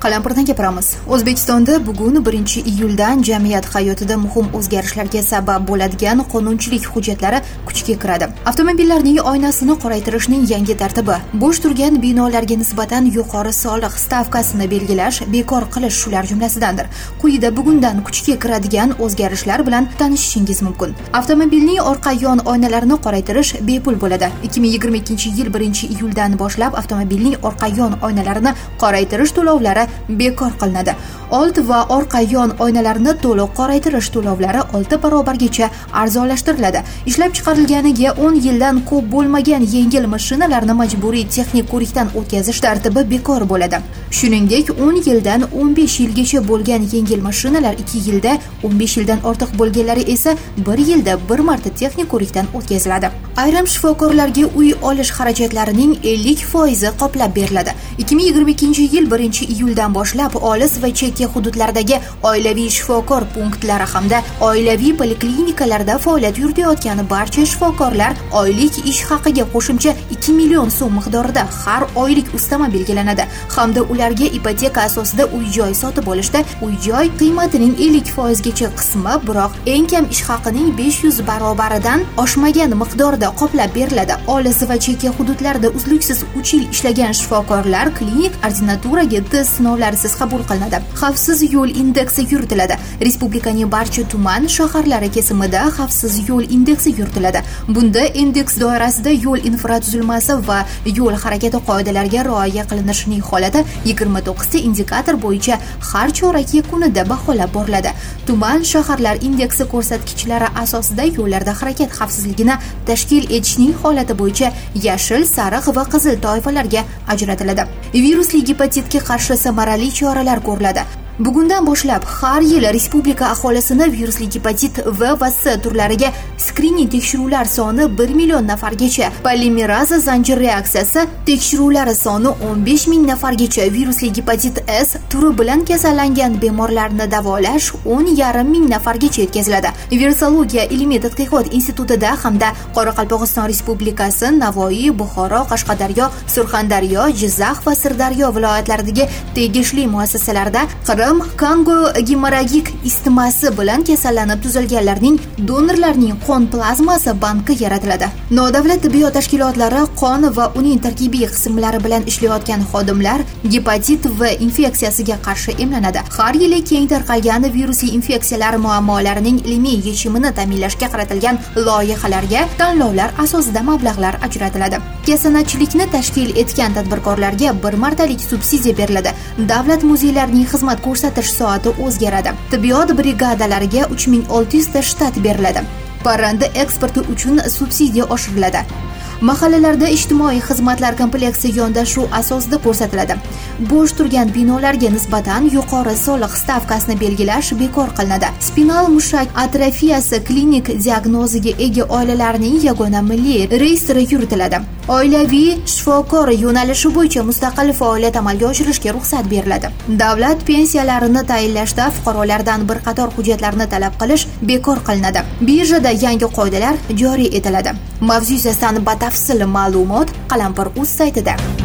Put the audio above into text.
Qalampirdan gapiramiz. O'zbekistonda bugun 1-iyuldan jamiyat hayotida muhim o'zgarishlarga sabab bo'ladigan qonunchilik hujjatlari kuchga kiradi. Avtomobillarning oynasini qoraytirishning yangi tartibi, bo'sh turgan binolarga nisbatan yuqori soliq stavkasini belgilash, bekor qilish shular jumlasidandir. Quyida bugundan kuchga kiradigan o'zgarishlar bilan tanishishingiz mumkin. Avtomobilning orqa yon oynalarini qoraytirish bepul bo'ladi. 2022-yil 1-iyuldan boshlab avtomobilning orqa yon oynalarini qoraytirish to'lovlari bekor qilinadi. Old va orqa yon oynalarni to'liq qoraytirish to'lovlari 6 barobargacha arzonlashtiriladi. Ishlab chiqarilganiga 10 yildan ko'p bo'lmagan yengil mashinalarni majburiy texnik ko'rikdan o'tkazish tartibi bekor bo'ladi. Shuningdek, 10 yildan 15 yilgacha bo'lgan yengil mashinalar 2 yilda, 15 yildan ortiq bo'lganlari esa 1 yilda bir marta texnik ko'rikdan o'tkaziladi. Ayrim shifokorlarga uy olish xarajatlarining 50% qoplab beriladi. 2022-yil 1-iyuldan boshlab olis va chekka hududlardagi oilaviy shifokor punktlari hamda oilaviy poliklinikalarda faoliyat yuritayotgan barcha shifokorlar oylik ish haqiga qo'shimcha 2 million so'm miqdorida har oylik ustama belgilanadi hamda ularga ipoteka asosida uy-joy sotib olishda uy-joy qiymatining 50% gacha qismi, biroq eng kam ish haqining 500 barobaridan oshmagan miqdorda qoplab beriladi. Olis va chekka hududlarda uzluksiz 3 yil ishlagan shifokorlar klinik ordinaturaga test sinovlarisiz qabul qilinadi. Xavfsiz yo'l indeksi yuritiladi. Respublikaning barcha tuman, shaharlari kesimida xavfsiz yo'l indeksi yuritiladi. Bunda indeks doirasida yo'l infratuzilmasi va yo'l harakati qoidalariga rioya qilinishining holati 29 ta indikator bo'yicha har chorak yakunida baholab boriladi. Tuman, shaharlar indeksi ko'rsatkichlari asosida yo'llarda harakat xavfsizligini tashkil etishning holati bo'yicha yashil, sariq va qizil toifalarga ajratiladi. Virusli gepatitga qarshi samarali choralar ko'riladi. Bugundan boshlab har yil respublika aholisini virusli gepatit V va S turlariga skrining tekshiruvlar soni 1 million nafargacha, polimeraza zanjir reaksiyasi tekshiruvlari soni 15 ming nafargacha, virusli gepatit S turi bilan kasallangan bemorlarni davolash 10,5 ming nafargacha yetkaziladi. Virusologiya ilmiy tadqiqot institutida hamda Qoraqalpog'iston Respublikasi, Navoiy, Buxoro, Qashqadaryo, Surxondaryo, Jizzax va Sirdaryo viloyatlaridagi tegishli muassasalarda Kongo gemorragik isitmasi bilan kasallanib tuzalganlarning donorlarning qon plazmasi banki yaratiladi. Nodavlat tibbiyot tashkilotlari qon va uning tarkibiy qismlari bilan ishlayotgan xodimlar gepatit V infeksiyasiga qarshi emlanadi. Har yili keng tarqalgan virusli infeksiyalar muammolarining ilmiy yechimini ta'minlashga qaratilgan loyihalarga tanlovlar asosida mablag'lar ajratiladi. Kasanachilikni tashkil etgan tadbirkorlarga bir martalik subsidiya beriladi. Davlat muzeylarining xizmat ko'rsatish soati o'zgaradi. Tibbiyot brigadalariga 3600 ta shtat beriladi. Parranda eksporti uchun subsidiya oshiriladi. Mahallalarda ijtimoiy xizmatlar kompleksi yondashuv asosida ko'rsatiladi. Bo'sh turgan binolarga nisbatan yuqori soliq stavkasini belgilash bekor qilinadi. Spinal mushak atrofiyasi klinik diagnoziga ega oilalarning yagona milliy reyestri yuritiladi. Oilaviy shifokor yo'nalishi bo'yicha mustaqil faoliyat amalga oshirishga ruxsat beriladi. Davlat pensiyalarini tayinlashda fuqarolardan bir qator hujjatlarni talab qilish bekor qilinadi. Birjada yangi qoidalar joriy etiladi. Mavzu yuzasidan batafsil ma'lumot Qalampir.uz saytida.